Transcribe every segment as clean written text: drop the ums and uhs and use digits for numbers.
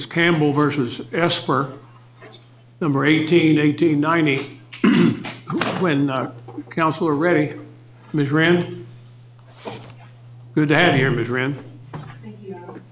Campbell versus Esper, number 18-1890. When counsel are ready, Ms. Wren. Good to have you here, Ms. Wren. Thank you, Your Honor.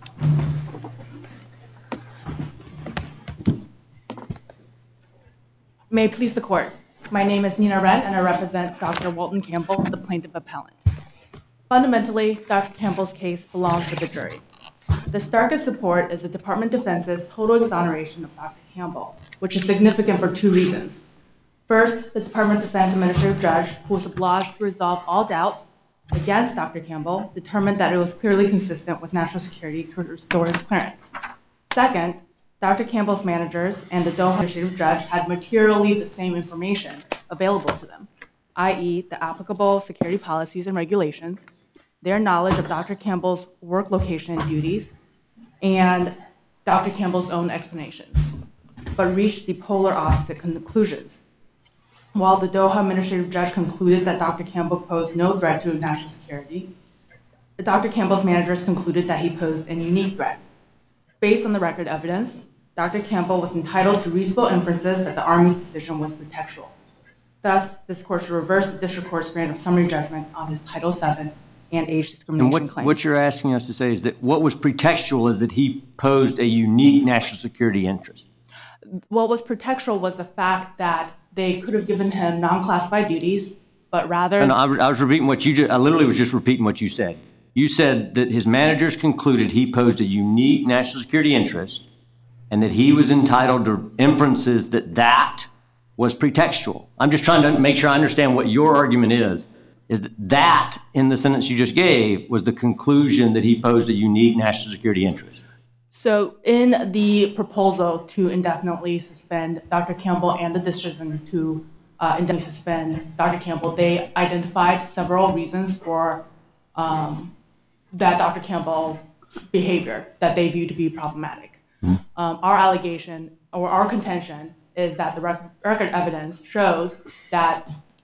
May it please the court. My name is Nina Wren, and I represent Dr. Walton Campbell, the plaintiff appellant. Fundamentally, Dr. Campbell's case belongs with the jury. The starkest support is the Department of Defense's total exoneration of Dr. Campbell, which is significant for two reasons. First, the Department of Defense administrative judge, who was obliged to resolve all doubt against Dr. Campbell, determined that it was clearly consistent with national security to restore his clearance. Second, Dr. Campbell's managers and the Doha administrative judge had materially the same information available to them, i.e. the applicable security policies and regulations, their knowledge of Dr. Campbell's work location and duties, and Dr. Campbell's own explanations, but reached the polar opposite conclusions. While the Doha administrative judge concluded that Dr. Campbell posed no threat to national security, Dr. Campbell's managers concluded that he posed a unique threat. Based on the record evidence, Dr. Campbell was entitled to reasonable inferences that the Army's decision was pretextual. Thus, this court should reverse the district court's grant of summary judgment on his Title VII and age discrimination claims. What you're asking us to say is that what was pretextual is that he posed a unique national security interest. What was pretextual was the fact that they could have given him non-classified duties, but rather... And I was repeating what you just, I literally was just repeating what you said. You said that his managers concluded he posed a unique national security interest and that he was entitled to inferences that that was pretextual. I'm just trying to make sure I understand what your argument is that in the sentence you just gave was the conclusion that he posed a unique national security interest. So in the proposal to indefinitely suspend Dr. Campbell and the decision to indefinitely suspend Dr. Campbell, they identified several reasons for that Dr. Campbell's behavior that they viewed to be problematic. Our allegation or our contention is that the record evidence shows that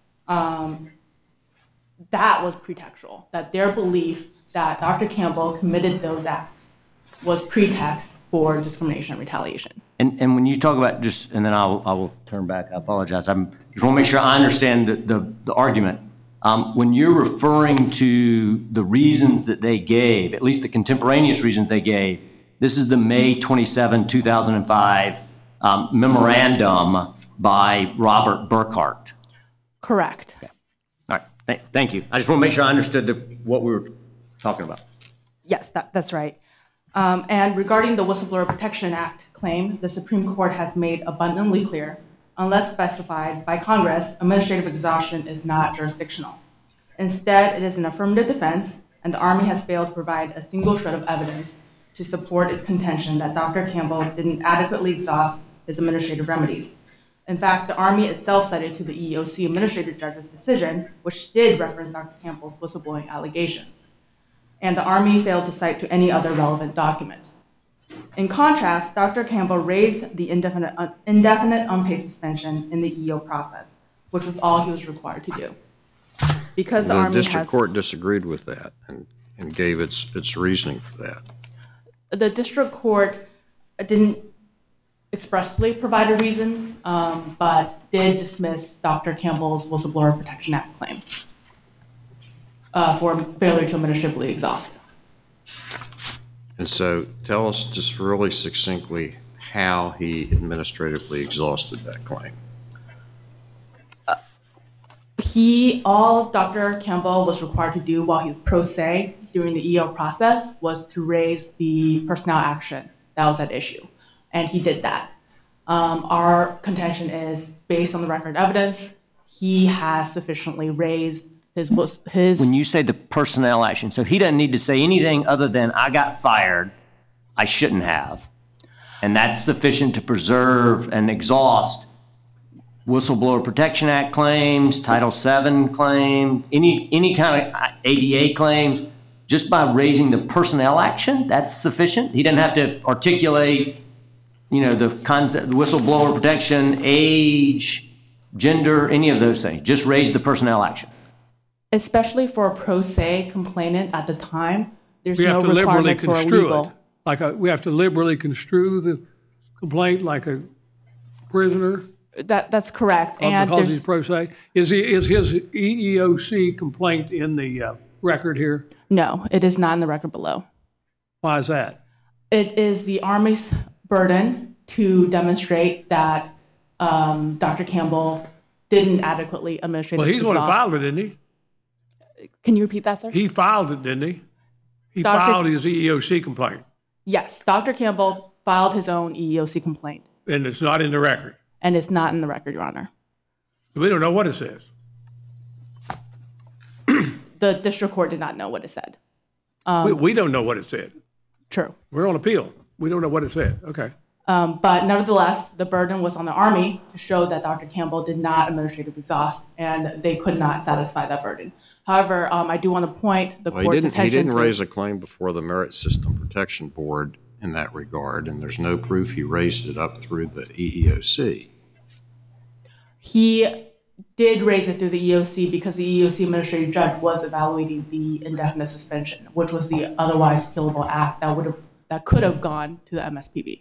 that was pretextual, that their belief that Dr. Campbell committed those acts was pretext for discrimination and retaliation. And when you talk about just, and then I will turn back, I apologize. I just want to make sure I understand the argument. When you're referring to the reasons that they gave, at least the contemporaneous reasons they gave, this is the May 27, 2005 memorandum by Robert Burkhart. Correct. Okay. All right. Thank you. I just want to make sure I understood what we were talking about. Yes, that's right. And regarding the Whistleblower Protection Act claim, the Supreme Court has made abundantly clear, unless specified by Congress, administrative exhaustion is not jurisdictional. Instead, it is an affirmative defense, and the Army has failed to provide a single shred of evidence to support its contention that Dr. Campbell didn't adequately exhaust his administrative remedies. In fact, the Army itself cited to the EEOC administrative judge's decision, which did reference Dr. Campbell's whistleblowing allegations. And the Army failed to cite to any other relevant document. In contrast, Dr. Campbell raised the indefinite unpaid suspension in the EEO process, which was all he was required to do. Because the district court disagreed with that and gave its reasoning for that. The district court didn't expressly provide a reason, but did dismiss Dr. Campbell's Whistleblower Protection Act claim for failure to administratively exhaust. And so tell us just really succinctly how he administratively exhausted that claim. All Dr. Campbell was required to do while he was pro se during the EEO process was to raise the personnel action that was at issue. And he did that. Our contention is, based on the record evidence, he has sufficiently raised his... When you say the personnel action, so he doesn't need to say anything other than, I got fired, I shouldn't have. And that's sufficient to preserve and exhaust Whistleblower Protection Act claims, Title VII claim, any kind of ADA claims, just by raising the personnel action, that's sufficient? He doesn't have to articulate, the concept, whistleblower protection, age, gender, any of those things. Just raise the personnel action. Especially for a pro se complainant at the time, there's no requirement for a legal. we have to liberally construe the complaint like a prisoner? That's correct. And Because he's pro se? Is his EEOC complaint in the record here? no, it is not in the record below. Why is that? It is the Army's burden to demonstrate that Dr. Campbell didn't adequately administratively Well, he's the one who exhaust. filed it, didn't he? Can you repeat that, sir? He filed it, didn't he? He Dr. filed his EEOC complaint, Yes, Dr. Campbell filed his own EEOC complaint, and it's not in the record. and it's not in the record, Your Honor. We don't know what it says. The district court did not know what it said. We don't know what it said. True. We're on appeal. We don't know what it said. Okay. But nevertheless, the burden was on the Army to show that Dr. Campbell did not administratively exhaust, and they could not satisfy that burden. However, I do want to point the Well, court's he attention didn't to... raise a claim before the Merit System Protection Board in that regard, and there's no proof he raised it up through the EEOC. He did raise it through the EEOC because the EEOC administrative judge was evaluating the indefinite suspension, which was the otherwise appealable act that could have gone to the MSPB.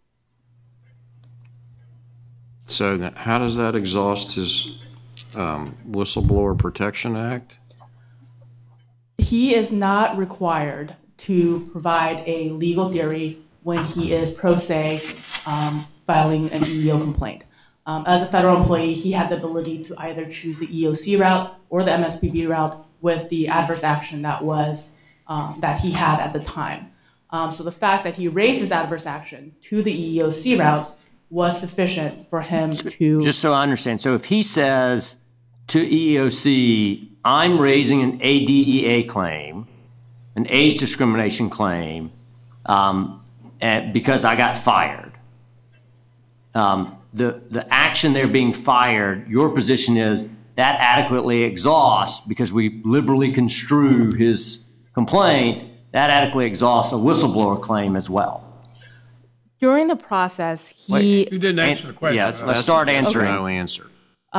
So now, how does that exhaust his Whistleblower Protection Act? He is not required to provide a legal theory when he is pro se filing an EEO complaint. As a federal employee, he had the ability to either choose the EEOC route or the MSPB route with the adverse action that was that he had at the time. So the fact that he raised his adverse action to the EEOC route was sufficient for him to... Just so I understand, so if he says to EEOC, I'm raising an ADEA claim, an age discrimination claim, because I got fired, the action they're being fired, your position is that adequately exhausts, because we liberally construe his complaint, that adequately exhausts a whistleblower claim as well. During the process, he... You didn't answer the question. Yeah, let's start answering. No answer.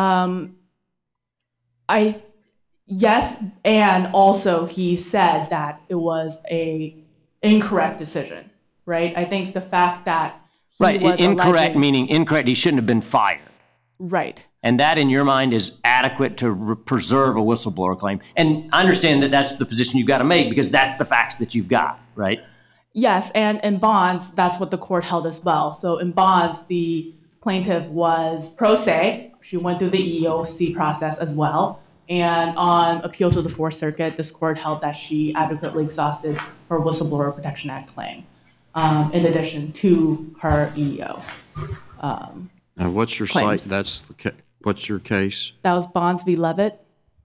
Yes, and also he said that it was a incorrect decision, right? I think the fact that he Right, was incorrect alleging- meaning incorrect, he shouldn't have been fired. Right. And that, in your mind, is adequate to preserve a whistleblower claim. And I understand that that's the position you've got to make because that's the facts that you've got, right? Yes, and in Bonds, that's what the court held as well. So in Bonds, the plaintiff was pro se. She went through the EEOC process as well. And on appeal to the Fourth Circuit, this court held that she adequately exhausted her Whistleblower Protection Act claim, in addition to her EEO. Now, what's your Claims. site? What's your case? That was Bonds v. Levitt.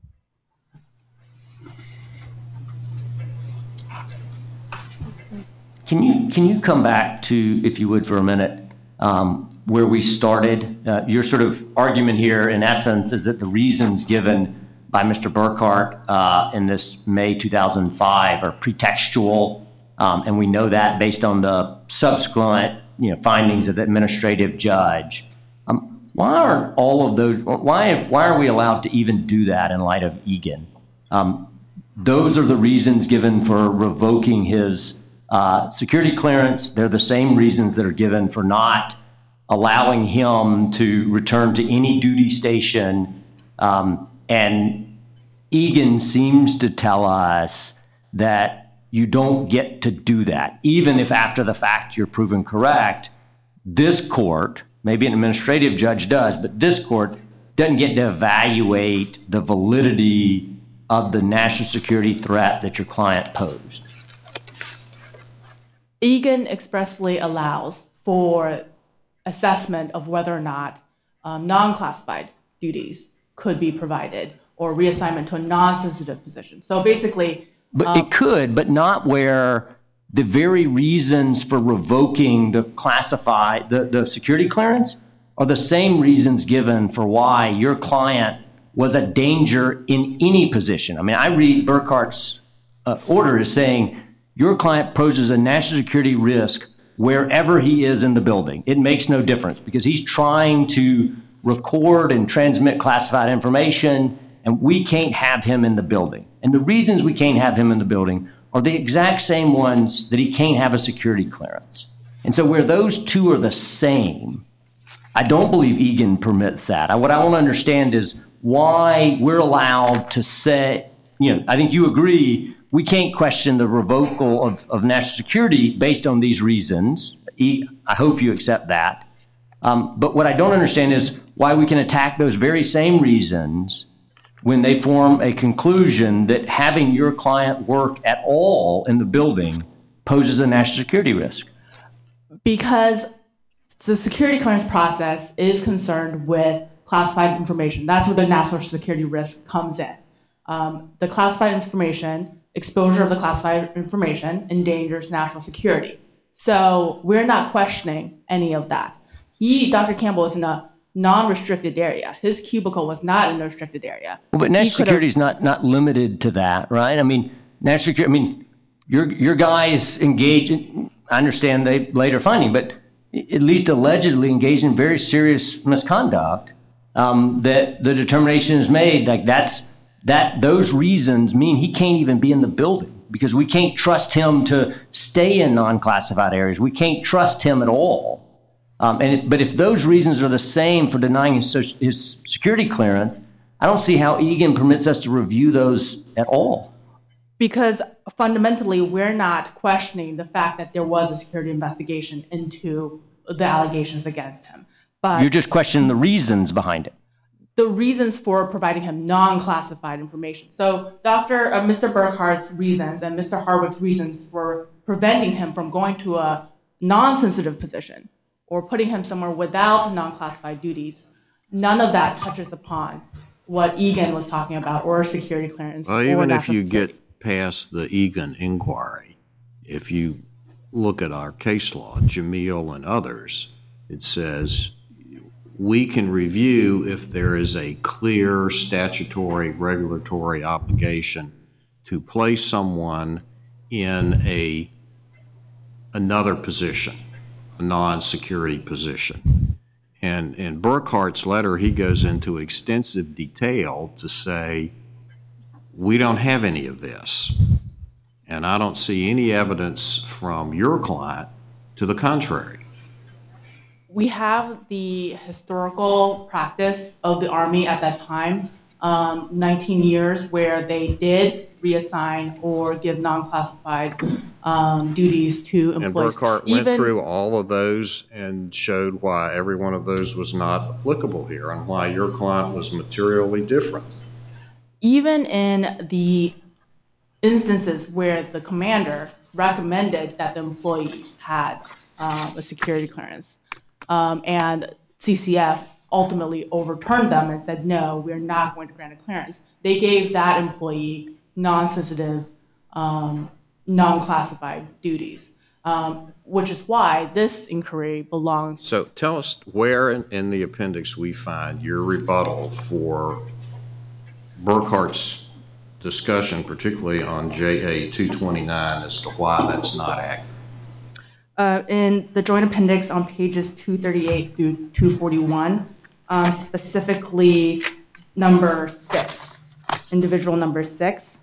Can you come back to, if you would, for a minute, where we started? Your sort of argument here, in essence, is that the reasons given by Mr. Burkhart in this May 2005 are pretextual, and we know that based on the subsequent findings of the administrative judge. Why aren't all of those? Why are we allowed to even do that in light of Egan? Those are the reasons given for revoking his security clearance. They're the same reasons that are given for not allowing him to return to any duty station. And Egan seems to tell us that you don't get to do that, even if after the fact you're proven correct. This court, maybe an administrative judge does, but this court doesn't get to evaluate the validity of the national security threat that your client posed. Egan expressly allows for assessment of whether or not non-classified duties could be provided or reassignment to a non-sensitive position. So basically... But it could, but not where the very reasons for revoking the the security clearance are the same reasons given for why your client was a danger in any position. I mean, I read Burkhart's order as saying your client poses a national security risk wherever he is in the building. It makes no difference because he's trying to record and transmit classified information, and we can't have him in the building. And the reasons we can't have him in the building are the exact same ones that he can't have a security clearance. And so where those two are the same, I don't believe Egan permits that. What I want to understand is why we're allowed to say, I think you agree, we can't question the revocal of national security based on these reasons. I hope you accept that. But what I don't understand is why we can attack those very same reasons when they form a conclusion that having your client work at all in the building poses a national security risk. Because the security clearance process is concerned with classified information. That's where the national security risk comes in. The classified information, exposure of the classified information endangers national security. So we're not questioning any of that. Dr. Campbell is in a non-restricted area. His cubicle was not in a restricted area. Well, but national security is not limited to that, right? I mean, national security, your guys engaged in, I understand they later finding, but at least allegedly engaged in very serious misconduct, that the determination is made, like those reasons mean he can't even be in the building because we can't trust him to stay in non-classified areas. We can't trust him at all. But if those reasons are the same for denying his security clearance, I don't see how Egan permits us to review those at all. Because fundamentally, we're not questioning the fact that there was a security investigation into the allegations against him. But you're just questioning the reasons behind it. The reasons for providing him non-classified information. So Mr. Burkhart's reasons and Mr. Harwick's reasons for preventing him from going to a non-sensitive position or putting him somewhere without non-classified duties, none of that touches upon what Egan was talking about or security clearance. Well, or even if national you security. get past the Egan inquiry, if you look at our case law, Jamil and others, it says we can review if there is a clear statutory regulatory obligation to place someone in another position, a non-security position. And in Burkhart's letter, he goes into extensive detail to say, we don't have any of this. And I don't see any evidence from your client to the contrary. We have the historical practice of the Army at that time, 19 years, where they did reassign or give non-classified duties to employees. And Burkhart went through all of those and showed why every one of those was not applicable here and why your client was materially different. Even in the instances where the commander recommended that the employee had a security clearance, and CCF ultimately overturned them and said, no, we're not going to grant a clearance. They gave that employee non-sensitive, non-classified duties, which is why this inquiry belongs. So tell us where in the appendix we find your rebuttal for Burkhart's discussion, particularly on JA 229, as to why that's not accurate. In the joint appendix on pages 238 through 241, specifically number 6, individual number 6,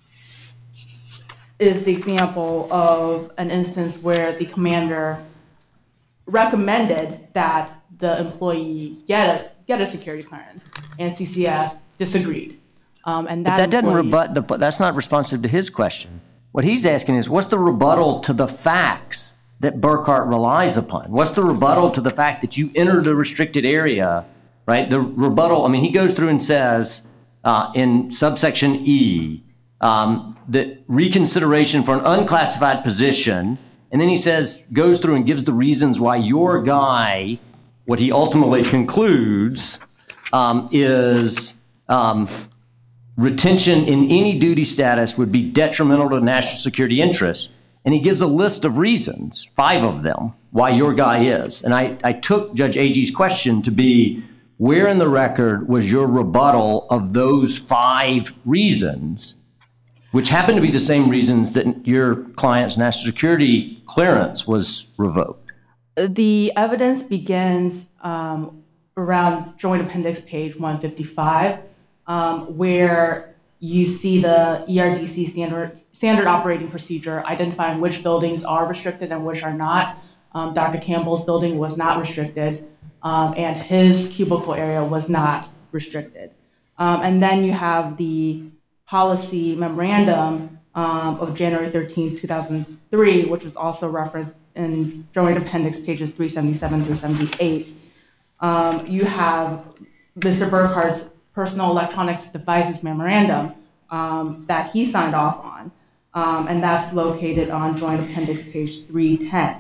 is the example of an instance where the commander recommended that the employee get a security clearance, and CCF disagreed. And that doesn't rebut that's not responsive to his question. What he's asking is, what's the rebuttal to the facts that Burkhart relies upon? What's the rebuttal to the fact that you entered a restricted area, right? The rebuttal, he goes through and says in subsection E that reconsideration for an unclassified position, and then he goes through and gives the reasons why your guy, what he ultimately concludes is retention in any duty status would be detrimental to national security interests. And he gives a list of reasons, 5 of them, why your guy is. And I took Judge Agee's question to be, where in the record was your rebuttal of those 5 reasons, which happen to be the same reasons that your client's national security clearance was revoked? The evidence begins around Joint Appendix page 155, where you see the ERDC standard operating procedure identifying which buildings are restricted and which are not. Dr. Campbell's building was not restricted, and his cubicle area was not restricted. And then you have the policy memorandum of January 13, 2003, which was also referenced in Joint Appendix pages 377 through 78. You have Mr. Burkhart's personal electronics devices memorandum that he signed off on, and that's located on Joint Appendix page 310.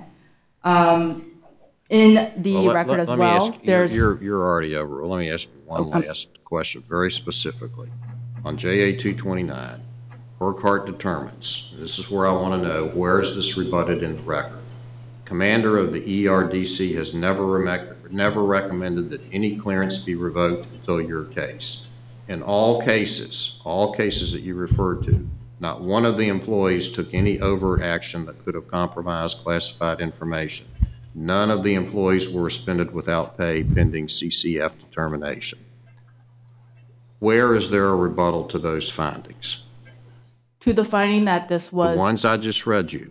In the record as well, there's... You're already over. Let me ask you one last question, very specifically. On JA 229, Burkhart determines, this is where I want to know, where is this rebutted in the record? Commander of the ERDC has never recommended that any clearance be revoked until your case. In all cases that you referred to, not one of the employees took any overt action that could have compromised classified information. None of the employees were suspended without pay pending CCF determination. Where is there a rebuttal to those findings? To the finding that this was... The ones I just read you.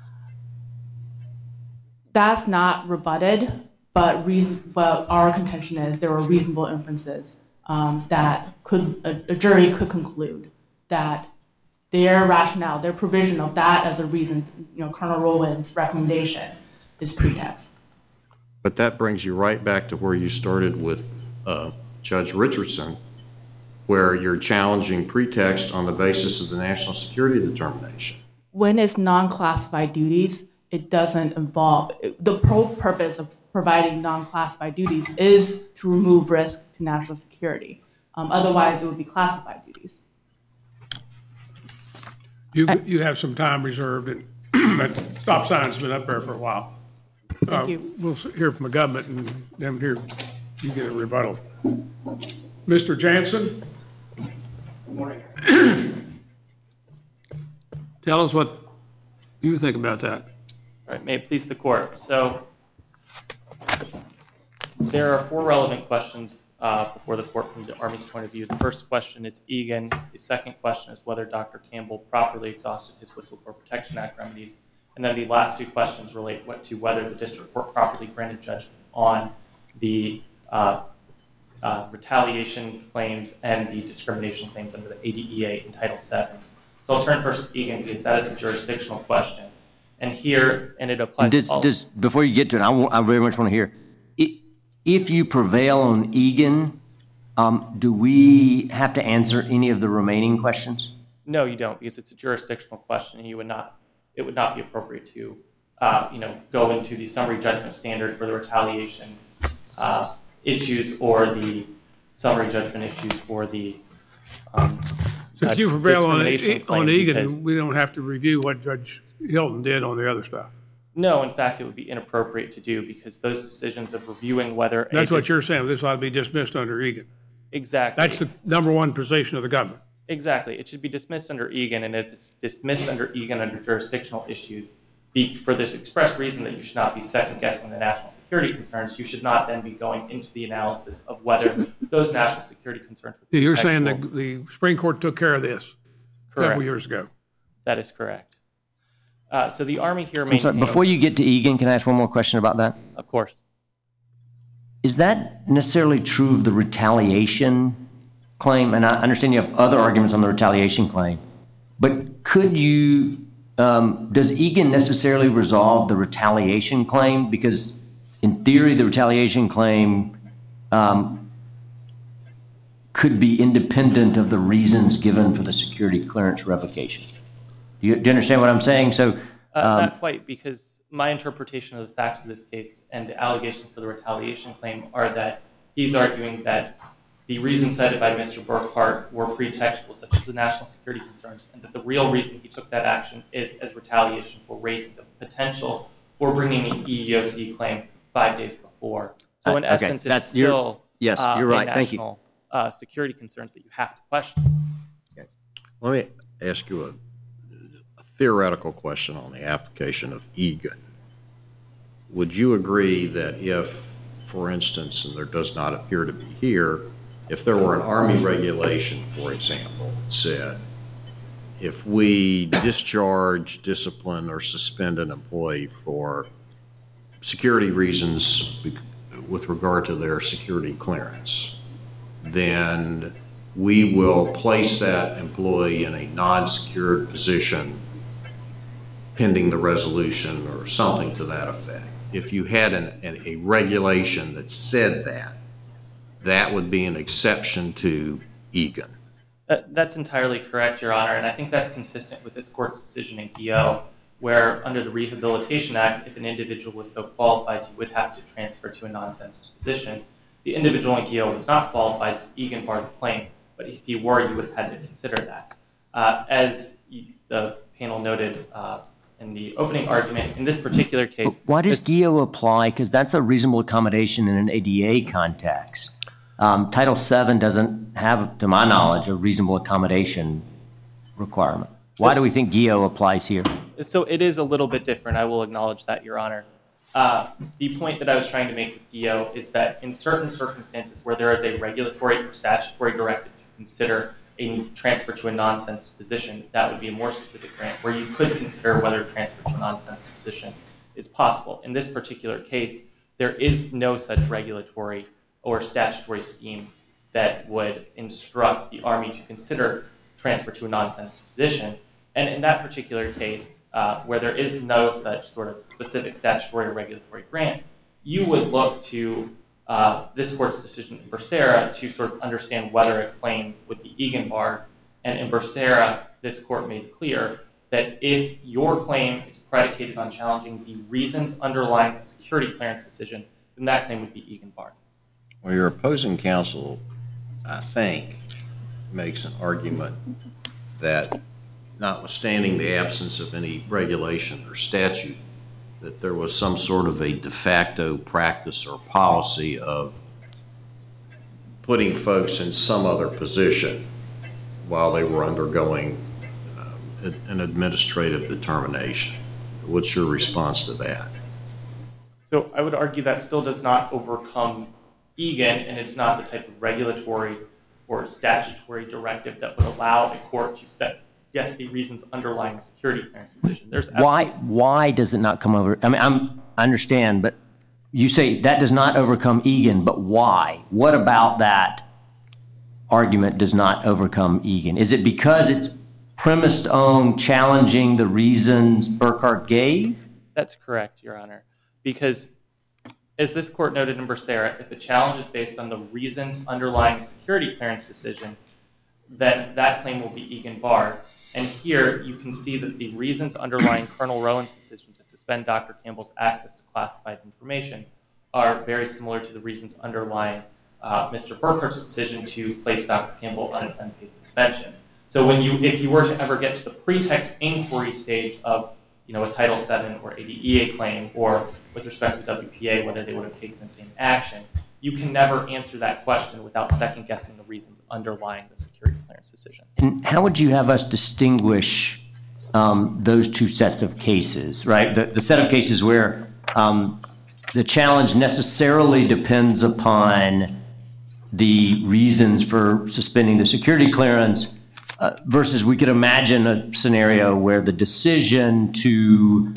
That's not rebutted, but our contention is there were reasonable inferences that a jury could conclude that their rationale, their provision of that as a reason, Colonel Rowland's recommendation is pretext. But that brings you right back to where you started with Judge Richardson, where you're challenging pretext on the basis of the national security determination. When it's non-classified duties, it doesn't involve, the purpose of providing non-classified duties is to remove risk to national security. Otherwise, it would be classified duties. You have some time reserved, and that stop sign's been up there for a while. Thank you. We'll hear from the government, and then here you get a rebuttal. Mr. Jansen? Good morning. Tell us what you think about that. All right, may it please the court. So there are 4 relevant questions before the court from the Army's point of view. The first question is Egan. The second question is whether Dr. Campbell properly exhausted his Whistleblower Protection Act remedies. And then the last 2 questions relate to whether the district court properly granted judgment on the retaliation claims and the discrimination claims under the ADEA in Title VII. So I'll turn first to Egan because that is a jurisdictional question. And here, and it applies to all... Before you get to it, I very much want to hear, if you prevail on Egan, do we have to answer any of the remaining questions? No, you don't, because it's a jurisdictional question, and it would not be appropriate to go into the summary judgment standard for the retaliation issues or the summary judgment issues for the So if you prevail on claims, Egan, we don't have to review what Judge Hilton did on the other stuff. No, in fact, it would be inappropriate to do because those decisions of reviewing whether... That's what you're saying. This ought to be dismissed under Egan. Exactly. That's the number one position of the government. Exactly. It should be dismissed under Egan, and if it's dismissed under Egan under jurisdictional issues, for this express reason that you should not be second-guessing the national security concerns, you should not then be going into the analysis of whether those national security concerns would be You're saying that the Supreme Court took care of this several years ago. That is correct. So the Army here maintains... I'm sorry, before you get to Egan, can I ask one more question about that? Of course. Is that necessarily true of the retaliation claim? And I understand you have other arguments on the retaliation claim, but could you... does Egan necessarily resolve the retaliation claim? Because in theory, the retaliation claim could be independent of the reasons given for the security clearance revocation. Do you understand what I'm saying? So, not quite, because my interpretation of the facts of this case and the allegations for the retaliation claim are that he's arguing that the reasons cited by Mr. Burkhart were pretextual, such as the national security concerns, and that the real reason he took that action is as retaliation for raising the potential for bringing an EEOC claim 5 days before. So in essence, it's still yes, you're right. Thank you. National security concerns that you have to question. Okay. Let me ask you a theoretical question on the application of Egan. Would you agree that if, for instance, and there does not appear to be here, if there were an Army regulation, for example, said, if we discharge, discipline, or suspend an employee for security reasons with regard to their security clearance, then we will place that employee in a non-secured position pending the resolution or something to that effect. If you had a regulation that said that, that would be an exception to Egan. That's entirely correct, Your Honor, and I think that's consistent with this court's decision in Guillot, where under the Rehabilitation Act, if an individual was so qualified, you would have to transfer to a non-sentenced position. The individual in Guillot was not qualified, so Egan barred the claim, but if he were, you would have had to consider that. As the panel noted in the opening argument, in this particular case... But why does Guillot apply? Because that's a reasonable accommodation in an ADA context. Title VII doesn't have, to my knowledge, a reasonable accommodation requirement. Why do we think Guillot applies here? So it is a little bit different. I will acknowledge that, Your Honor. The point that I was trying to make with Guillot is that in certain circumstances where there is a regulatory or statutory directive to consider a transfer to a non-sentenced position, that would be a more specific grant where you could consider whether transfer to a non-sentenced position is possible. In this particular case, there is no such regulatory or statutory scheme that would instruct the Army to consider transfer to a non-sentenced position. And in that particular case, where there is no such sort of specific statutory or regulatory grant, you would look to this court's decision in Becerra to sort of understand whether a claim would be Egan barred. And in Becerra, this court made clear that if your claim is predicated on challenging the reasons underlying the security clearance decision, then that claim would be Egan barred. Well, your opposing counsel, I think, makes an argument that notwithstanding the absence of any regulation or statute, that there was some sort of a de facto practice or policy of putting folks in some other position while they were undergoing an administrative determination. What's your response to that? So I would argue that still does not overcome Egan, and it's not the type of regulatory or statutory directive that would allow a court to set the reasons underlying a security clearance decision. Why does it not come over? I mean, I understand, but you say that does not overcome Egan, but why? What about that argument does not overcome Egan? Is it because it's premised on challenging the reasons Burkhart gave? That's correct, Your Honor. Because as this court noted in Becerra, if a challenge is based on the reasons underlying a security clearance decision, then that claim will be Egan barred. And here you can see that the reasons underlying Colonel Rowan's decision to suspend Dr. Campbell's access to classified information are very similar to the reasons underlying Mr. Burkhart's decision to place Dr. Campbell on an unpaid suspension. So if you were to ever get to the pretext inquiry stage of a Title VII or ADEA claim, or with respect to WPA, whether they would have taken the same action, you can never answer that question without second-guessing the reasons underlying the security clearance decision. And how would you have us distinguish those two sets of cases, right? The set of cases where the challenge necessarily depends upon the reasons for suspending the security clearance versus we could imagine a scenario where the decision to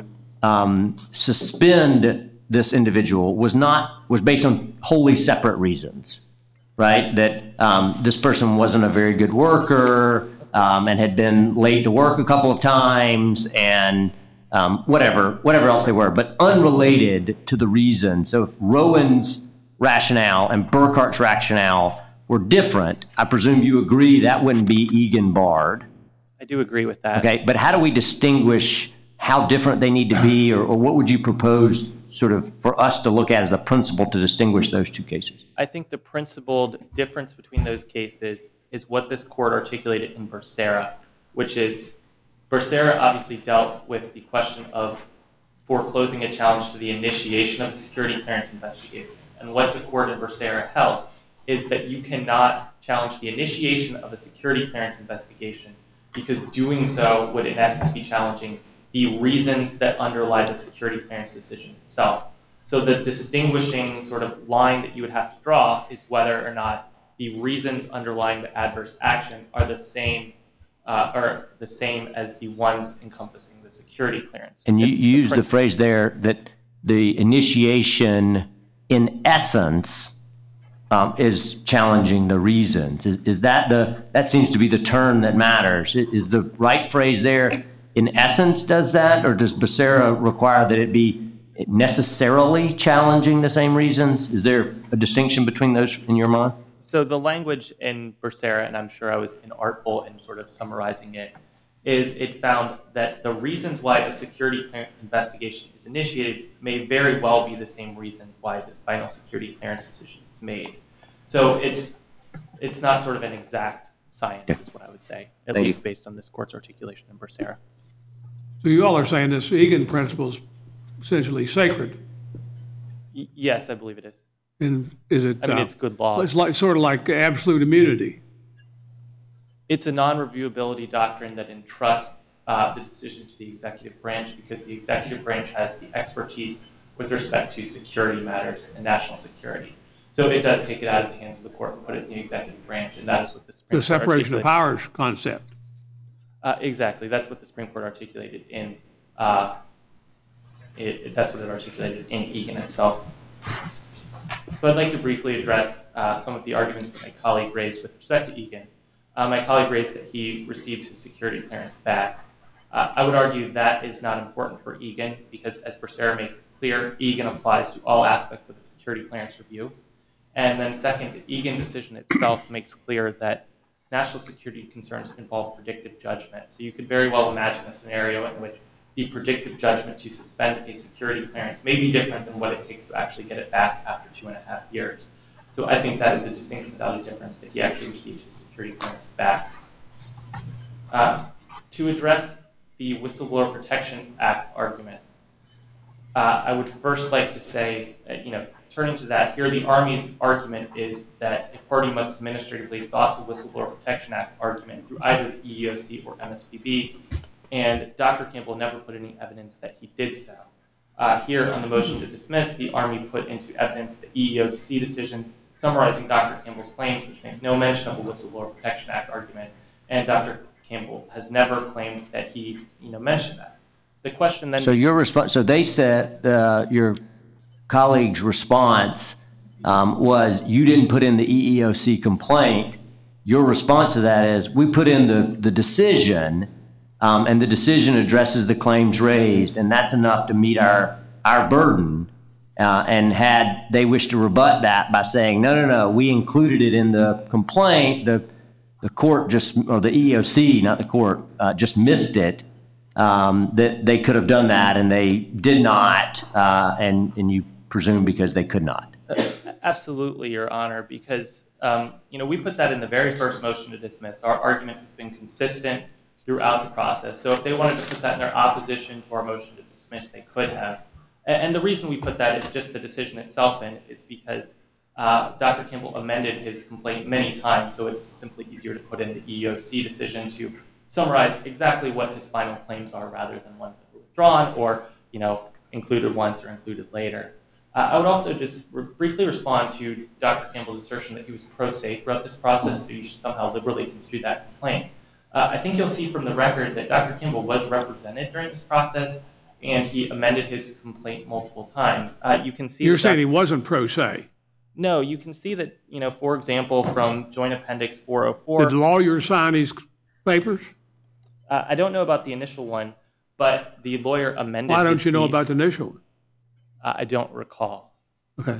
suspend this individual was based on wholly separate reasons, right? That this person wasn't a very good worker and had been late to work a couple of times and whatever else they were, but unrelated to the reason. So if Rowan's rationale and Burkhart's rationale were different, I presume you agree that wouldn't be Egan barred. I do agree with that. Okay, but how do we distinguish how different they need to be, or what would you propose sort of for us to look at as a principle to distinguish those two cases? I think the principled difference between those cases is what this court articulated in Becerra, which is Becerra obviously dealt with the question of foreclosing a challenge to the initiation of a security clearance investigation. And what the court in Becerra held is that you cannot challenge the initiation of a security clearance investigation because doing so would in essence be challenging the reasons that underlie the security clearance decision itself. So the distinguishing sort of line that you would have to draw is whether or not the reasons underlying the adverse action are the same are the same as the ones encompassing the security clearance. And you It's used the principle. phrase there that the initiation, in essence, is challenging the reasons. Is that that seems to be the term that matters? Is the right phrase there, in essence, does that? Or does Becerra require that it be necessarily challenging the same reasons? Is there a distinction between those in your mind? So the language in Becerra, and I'm sure I was inartful in sort of summarizing it, is it found that the reasons why a security clearance investigation is initiated may very well be the same reasons why this final security clearance decision is made. So it's not sort of an exact science, is what I would say, at Thank least you. based on this court's articulation in Becerra. So you all are saying this Egan principle is essentially sacred, Yes, I believe it is. and is it? I mean, it's good law. It's like, sort of like absolute immunity. It's a non-reviewability doctrine that entrusts the decision to the executive branch because the executive branch has the expertise with respect to security matters and national security. So it does take it out of the hands of the court and put it in the executive branch, and that is what the Supreme The Court separation of articulated. powers concept. Exactly. That's what the Supreme Court articulated in. That's what it articulated in Egan itself. So I'd like to briefly address some of the arguments that my colleague raised with respect to Egan. My colleague raised that he received his security clearance back. I would argue that is not important for Egan because, as Becerra makes clear, Egan applies to all aspects of the security clearance review. And then second, the Egan decision itself makes clear that national security concerns involve predictive judgment. So you could very well imagine a scenario in which the predictive judgment to suspend a security clearance may be different than what it takes to actually get it back after 2.5 years. So I think that is a distinction without a difference that he actually received his security clearance back. To address the Whistleblower Protection Act argument, I would first like to say, turning to that, here the Army's argument is that a party must administratively exhaust the Whistleblower Protection Act argument through either the EEOC or MSPB, and Dr. Campbell never put any evidence that he did so. Here on the motion to dismiss, the Army put into evidence the EEOC decision summarizing Dr. Campbell's claims, which make no mention of a Whistleblower Protection Act argument, and Dr. Campbell has never claimed that he mentioned that. The question then... So your response, so they said, your colleague's response was you didn't put in the EEOC complaint. Your response to that is we put in the decision, and the decision addresses the claims raised, and that's enough to meet our burden. And had they wished to rebut that by saying, no, we included it in the complaint, the court just, or the EEOC, not the court, just missed it, that they could have done that, and they did not, and you presume because they could not. Absolutely, Your Honor, because we put that in the very first motion to dismiss. Our argument has been consistent throughout the process. So if they wanted to put that in their opposition to our motion to dismiss, they could have. And the reason we put that in just the decision itself in is because Dr. Campbell amended his complaint many times, so it's simply easier to put in the EEOC decision to summarize exactly what his final claims are rather than ones that were withdrawn or, included once or included later. I would also just briefly respond to Dr. Campbell's assertion that he was pro se throughout this process, so you should somehow liberally construe that complaint. I think you'll see from the record that Dr. Campbell was represented during this process, and he amended his complaint multiple times. You can see You're saying he wasn't pro se. No, you can see that, for example, from Joint Appendix 404. Did the lawyer sign these papers? I don't know about the initial one, but the lawyer amended. Why don't you know about the initial one? I don't recall. Okay.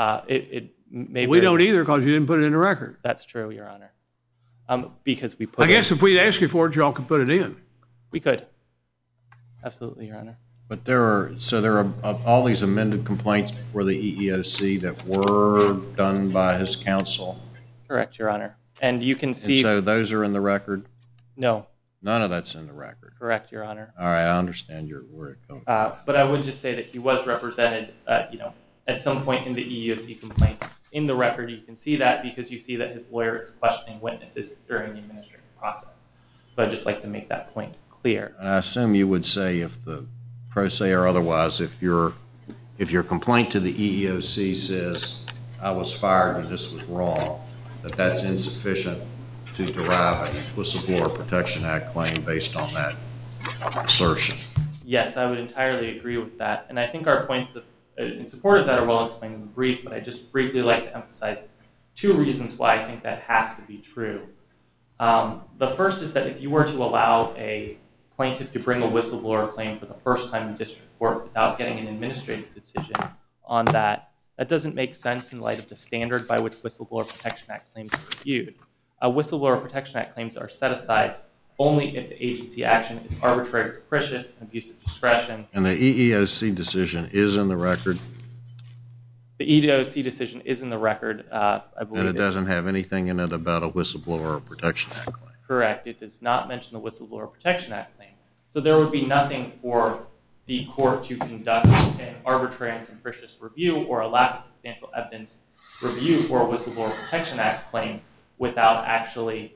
It may. We don't either because you didn't put it in the record. That's true, Your Honor. Because we put. I guess if we'd asked you for it, y'all could put it in. We could. Absolutely, Your Honor. But there are all these amended complaints before the EEOC that were done by his counsel. Correct, Your Honor. And you can see. And so those are in the record? No. None of that's in the record. Correct, Your Honor. All right, I understand where it comes from. But I would just say that he was represented, at some point in the EEOC complaint. In the record, you can see that because you see that his lawyer is questioning witnesses during the administrative process. So I'd just like to make that point clear. And I assume you would say if the pro se or otherwise, if your complaint to the EEOC says I was fired and this was wrong, that's insufficient to derive a Whistleblower Protection Act claim based on that assertion. Yes, I would entirely agree with that. And I think our points in support of that are well explained in the brief, but I just briefly like to emphasize two reasons why I think that has to be true. The first is that if you were to allow a plaintiff to bring a whistleblower claim for the first time in district court without getting an administrative decision on that, that doesn't make sense in light of the standard by which Whistleblower Protection Act claims are reviewed. Whistleblower Protection Act claims are set aside only if the agency action is arbitrary, capricious, and abuse of discretion. And the EEOC decision is in the record, The EEOC decision is in the record, I believe. and it doesn't have anything in it about a Whistleblower Protection Act claim. Correct. It does not mention the Whistleblower Protection Act claim. So there would be nothing for the court to conduct an arbitrary and capricious review or a lack of substantial evidence review for a Whistleblower Protection Act claim without actually,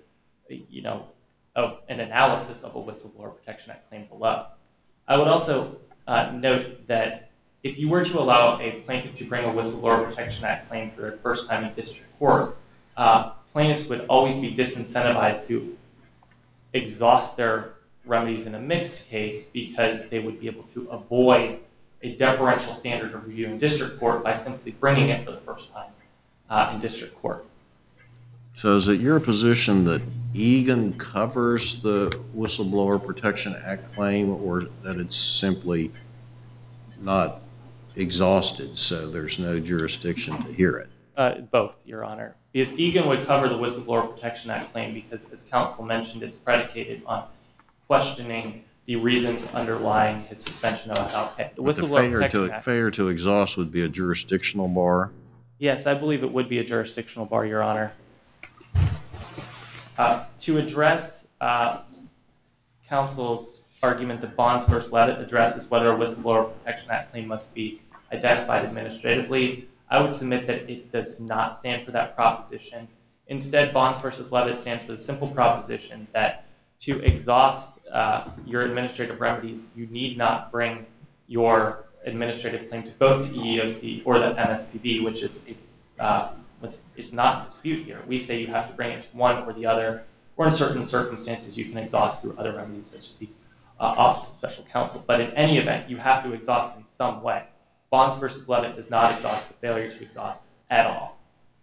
an analysis of a Whistleblower Protection Act claim below. I would also note that if you were to allow a plaintiff to bring a Whistleblower Protection Act claim for their first time in district court, plaintiffs would always be disincentivized to exhaust their remedies in a mixed case because they would be able to avoid a deferential standard of review in district court by simply bringing it for the first time in district court. So is it your position that Egan covers the Whistleblower Protection Act claim, or that it's simply not exhausted, so there's no jurisdiction to hear it? Both, Your Honor. Because Egan would cover the Whistleblower Protection Act claim because, as counsel mentioned, it's predicated on questioning the reasons underlying his suspension of without pay. The failure to exhaust would be a jurisdictional bar? Yes, I believe it would be a jurisdictional bar, Your Honor. To address counsel's argument that Bonds v. Levitt addresses whether a Whistleblower Protection Act claim must be identified administratively, I would submit that it does not stand for that proposition. Instead, Bonds v. Levitt stands for the simple proposition that to exhaust your administrative remedies, you need not bring your administrative claim to both the EEOC or the MSPB, which is it's not in dispute here. We say you have to bring it to one or the other, or in certain circumstances you can exhaust through other remedies such as the Office of Special Counsel. But in any event, you have to exhaust in some way. Bonds v. Levitt does not exhaust the failure to exhaust at all.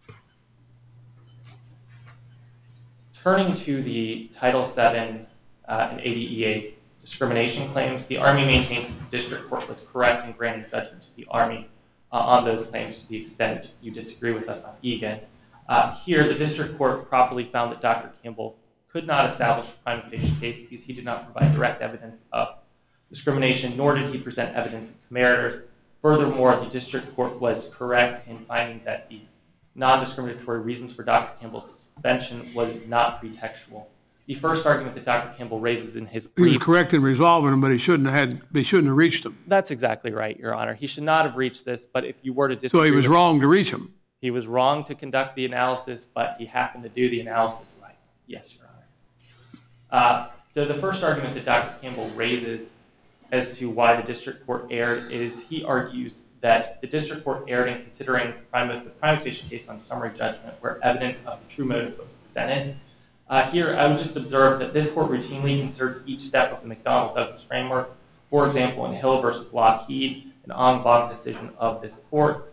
Turning to the Title VII and ADEA discrimination claims, the Army maintains that the district court was correct in granting judgment to the Army on those claims to the extent you disagree with us on Egan. Here, the district court properly found that Dr. Campbell could not establish a prima facie case because he did not provide direct evidence of discrimination, nor did he present evidence of comparators. Furthermore, the district court was correct in finding that the non-discriminatory reasons for Dr. Campbell's suspension was not pretextual. The first argument that Dr. Campbell raises in his brief... He was correct in resolving them, but he shouldn't have reached them. That's exactly right, Your Honor. He should not have reached this, but if you were to disagree... So he was wrong to reach them. He was wrong to conduct the analysis, but he happened to do the analysis right. Yes, Your Honor. So the first argument that Dr. Campbell raises as to why the district court erred is he argues that the district court erred in considering the prima facie case on summary judgment where evidence of the true motive was presented. Here, I would just observe that this court routinely considers each step of the McDonnell-Douglas framework. For example, in Hill v. Lockheed, an en banc decision of this court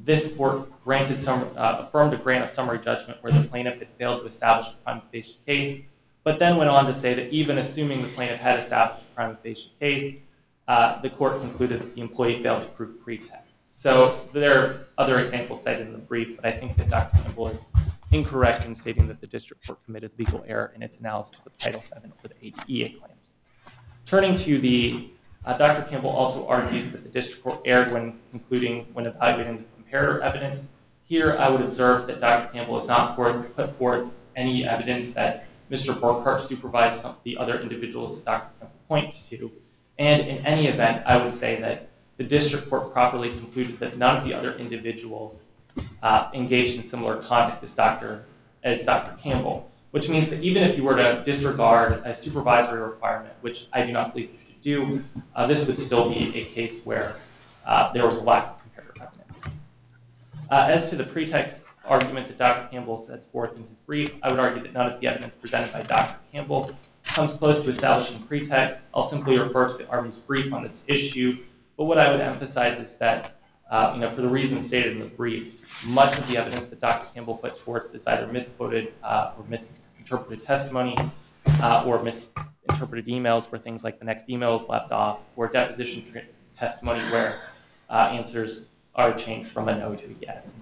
affirmed a grant of summary judgment where the plaintiff had failed to establish a prima facie case, but then went on to say that even assuming the plaintiff had established a prima facie case, the court concluded that the employee failed to prove pretext. So there are other examples cited in the brief, but I think that Dr. Campbell is incorrect in stating that the district court committed legal error in its analysis of Title VII for the ADEA claims. Turning to the, Dr. Campbell also argues that the district court erred when evaluating the comparator evidence. Here, I would observe that Dr. Campbell has not put forth any evidence that Mr. Burkhart supervised some of the other individuals that Dr. Campbell points to. And in any event, I would say that the district court properly concluded that none of the other individuals engaged in similar conduct as Dr. Campbell, which means that even if you were to disregard a supervisory requirement, which I do not believe you should do, this would still be a case where there was a lack of comparator evidence. As to the pretext argument that Dr. Campbell sets forth in his brief. I would argue that none of the evidence presented by Dr. Campbell comes close to establishing pretext. I'll simply refer to the Army's brief on this issue, but what I would emphasize is that, for the reasons stated in the brief, much of the evidence that Dr. Campbell puts forth is either misquoted or misinterpreted testimony or misinterpreted emails where things like the next email is left off, or deposition testimony where answers are changed from a no to a yes.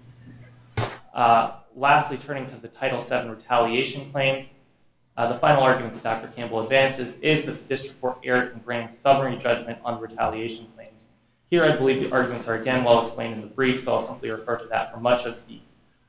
Lastly, turning to the Title VII retaliation claims, the final argument that Dr. Campbell advances is that the district court erred in granting summary judgment on retaliation claims. Here, I believe the arguments are again well explained in the brief, so I'll simply refer to that for much of the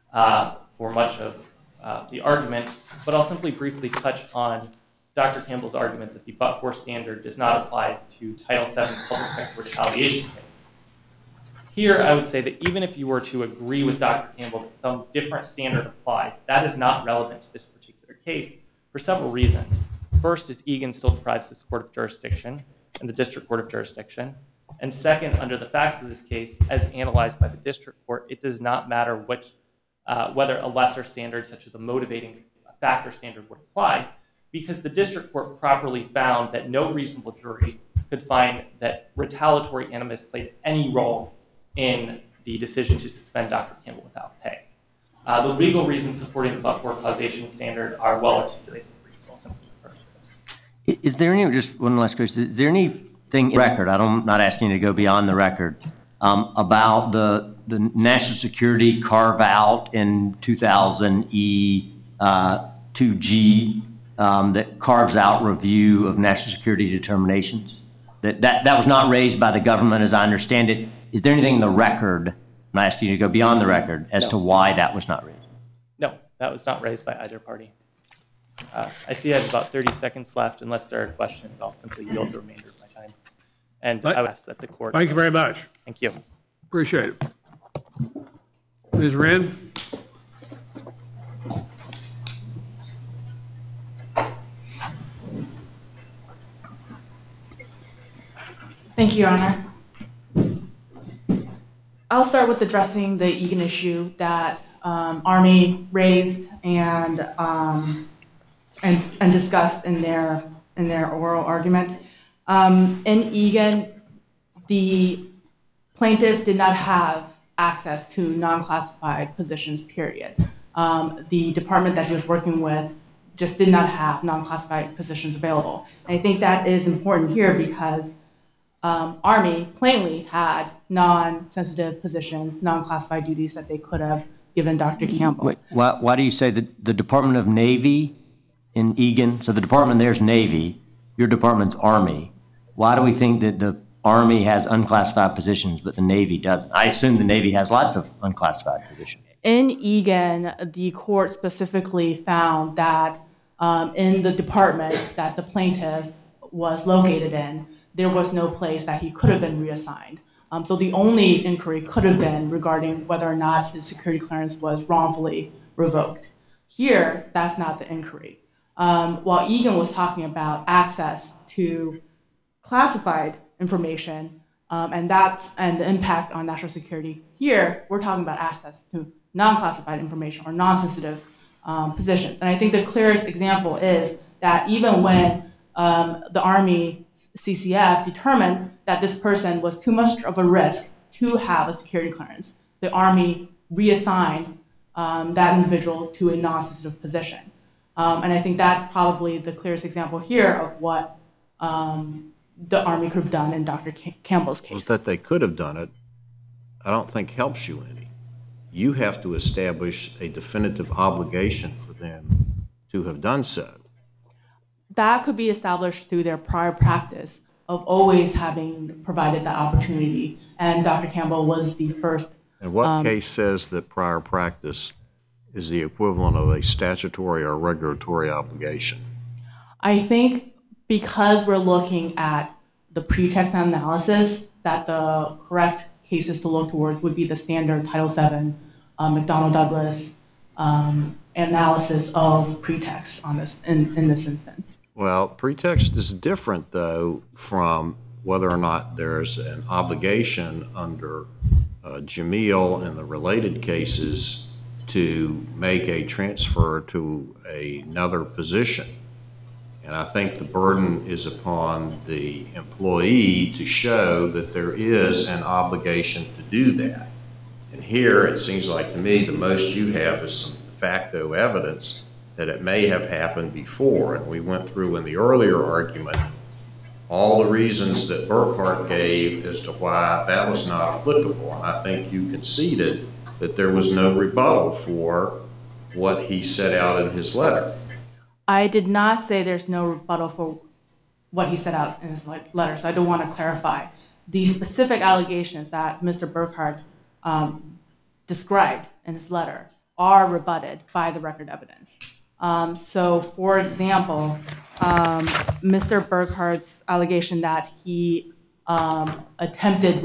argument. But I'll simply briefly touch on Dr. Campbell's argument that the but-for standard does not apply to Title VII public sector retaliation claims. Here, I would say that even if you were to agree with Dr. Campbell that some different standard applies, that is not relevant to this particular case for several reasons. First is Egan still deprives this court of jurisdiction and the district court of jurisdiction. And second, under the facts of this case, as analyzed by the district court, it does not matter whether a lesser standard, such as a motivating factor standard, would apply, because the district court properly found that no reasonable jury could find that retaliatory animus played any role in the decision to suspend Dr. Campbell without pay. The legal reasons supporting the but-for causation standard are well articulated in the briefs. I'll simply refer to those. Is there any, just one last question, is there anything in the record, I'm not asking you to go beyond the record, about the national security carve-out in 2000 E2G that carves out review of national security determinations? That was not raised by the government, as I understand it. Is there anything in the record, I'm asking you to go beyond the record, as to why that was not raised? No, that was not raised by either party. I see I have about 30 seconds left. Unless there are questions, I'll simply yield the remainder of my time. And I would ask that the court... Thank you very much. Thank you. Appreciate it. Ms. Wren? Thank you, Your Honor. I'll start with addressing the Egan issue that Army raised and discussed in their oral argument. In Egan, the plaintiff did not have access to non-classified positions, period. The department that he was working with just did not have non-classified positions available. And I think that is important here because Army plainly had non-sensitive positions, non-classified duties that they could have given Dr. Campbell. Wait, why do you say that the Department of Navy in Egan, so the department there's Navy, your department's Army. Why do we think that the Army has unclassified positions but the Navy doesn't? I assume the Navy has lots of unclassified positions. In Egan, the court specifically found that in the department that the plaintiff was located in, there was no place that he could have been reassigned. So the only inquiry could have been regarding whether or not his security clearance was wrongfully revoked. Here, that's not the inquiry. While Egan was talking about access to classified information and the impact on national security, here we're talking about access to non-classified information or non-sensitive positions. And I think the clearest example is that even when the Army CCF determined that this person was too much of a risk to have a security clearance, the Army reassigned that individual to a non-sensitive position. And I think that's probably the clearest example here of what the Army could have done in Dr. Campbell's case. Well, that they could have done it, I don't think helps you any. You have to establish a definitive obligation for them to have done so. That could be established through their prior practice of always having provided that opportunity. And Dr. Campbell was the first. And what case says that prior practice is the equivalent of a statutory or regulatory obligation? I think because we're looking at the pretext analysis, that the correct cases to look towards would be the standard Title VII, McDonnell-Douglas analysis of pretext on this in this instance. Well, pretext is different, though, from whether or not there's an obligation under Jamil and the related cases to make a transfer to another position. And I think the burden is upon the employee to show that there is an obligation to do that. And here, it seems like to me, the most you have is some de facto evidence that it may have happened before. And we went through in the earlier argument all the reasons that Burkhart gave as to why that was not applicable. And I think you conceded that there was no rebuttal for what he set out in his letter. I did not say there's no rebuttal for what he set out in his letter, so I do want to clarify. The specific allegations that Mr. Burkhart described in his letter are rebutted by the record evidence. So, for example, Mr. Burkhart's allegation that he attempted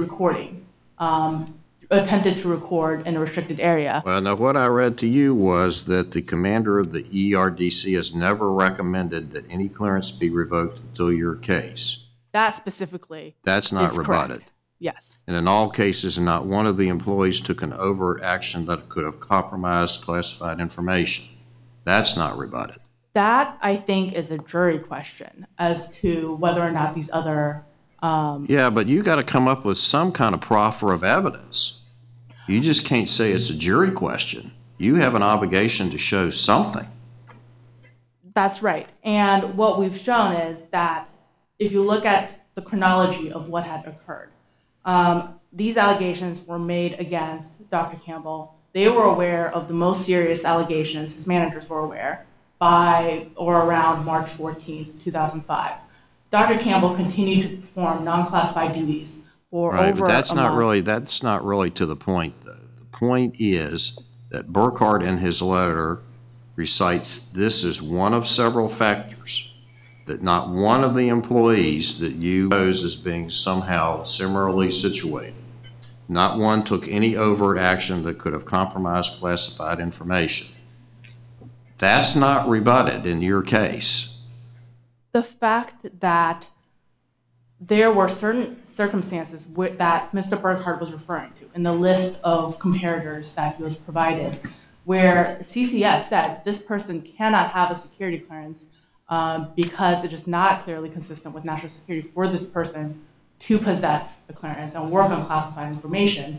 to record in a restricted area. Well, now what I read to you was that the commander of the ERDC has never recommended that any clearance be revoked until your case. That specifically That's not is rebutted. correct. Yes. And in all cases, not one of the employees took an overt action that could have compromised classified information. That's not rebutted. That, I think, is a jury question as to whether or not these other... Yeah, but you got to come up with some kind of proffer of evidence. You just can't say it's a jury question. You have an obligation to show something. That's right. And what we've shown is that if you look at the chronology of what had occurred, these allegations were made against Dr. Campbell. They were aware of the most serious allegations, his managers were aware, by or around March 14th, 2005. Dr. Campbell continued to perform non-classified duties for Right, over but that's a not month. really to the point. The point is that Burkhart in his letter recites this as one of several factors, that not one of the employees that you pose as being somehow similarly situated, not one took any overt action that could have compromised classified information. That's not rebutted in your case. The fact that there were certain circumstances that Mr. Burkhart was referring to in the list of comparators that he was provided, where CCS said this person cannot have a security clearance because it is not clearly consistent with national security for this person to possess the clearance and work on classified information.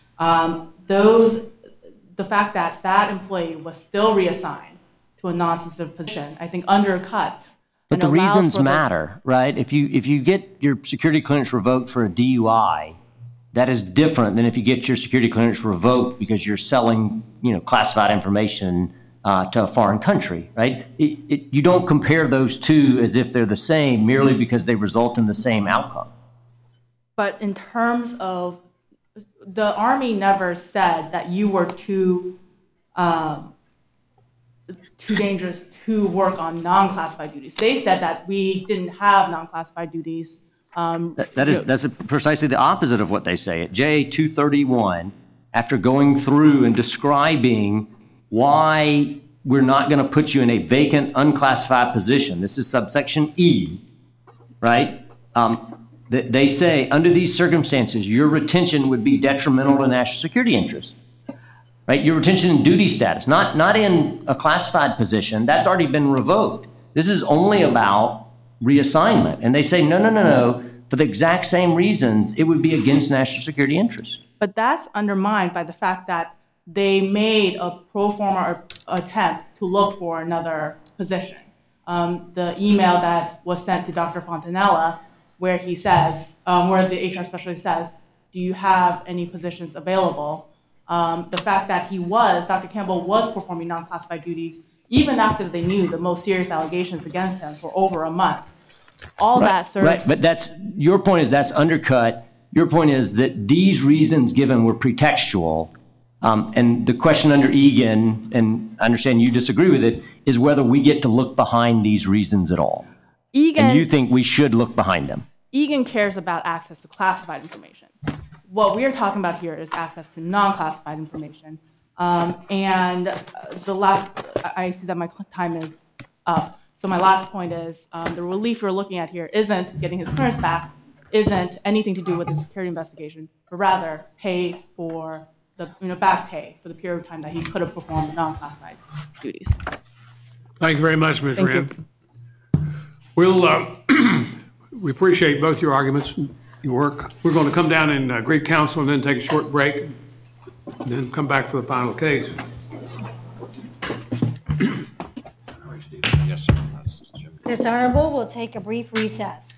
The fact that that employee was still reassigned to a non-sensitive position, I think undercuts. But the reasons matter, right? If you get your security clearance revoked for a DUI, that is different than if you get your security clearance revoked because you're selling, classified information to a foreign country, right? You don't compare those two as if they're the same merely because they result in the same outcome. But in terms of, the Army never said that you were too dangerous to work on non-classified duties. They said that we didn't have non-classified duties. That's precisely the opposite of what they say. At JA-231, after going through and describing why we're not going to put you in a vacant, unclassified position, this is subsection E, right? They say, under these circumstances, your retention would be detrimental to national security interests. Right, your retention in duty status, not in a classified position, that's already been revoked. This is only about reassignment. And they say, no, for the exact same reasons, it would be against national security interests. But that's undermined by the fact that they made a pro forma attempt to look for another position. The email that was sent to Dr. Fontanella, where he says, where the HR specialist says, do you have any positions available? The fact that Dr. Campbell was performing non-classified duties, even after they knew the most serious allegations against him for over a month. That serves. Right, but your point is that's undercut. Your point is that these reasons given were pretextual. And the question under Egan, and I understand you disagree with it, is whether we get to look behind these reasons at all. And you think we should look behind them. Egan cares about access to classified information. What we are talking about here is access to non-classified information. And I see that my time is up. So my last point is the relief you're looking at here isn't getting his clearance back, isn't anything to do with the security investigation, but rather pay for back pay for the period of time that he could have performed non-classified duties. Thank you very much, Ms. Thank Wren. We'll, we appreciate both your arguments, your work. We're going to come down and greet counsel and then take a short break, and then come back for the final case. Yes, sir. That's Jim. This honorable will take a brief recess.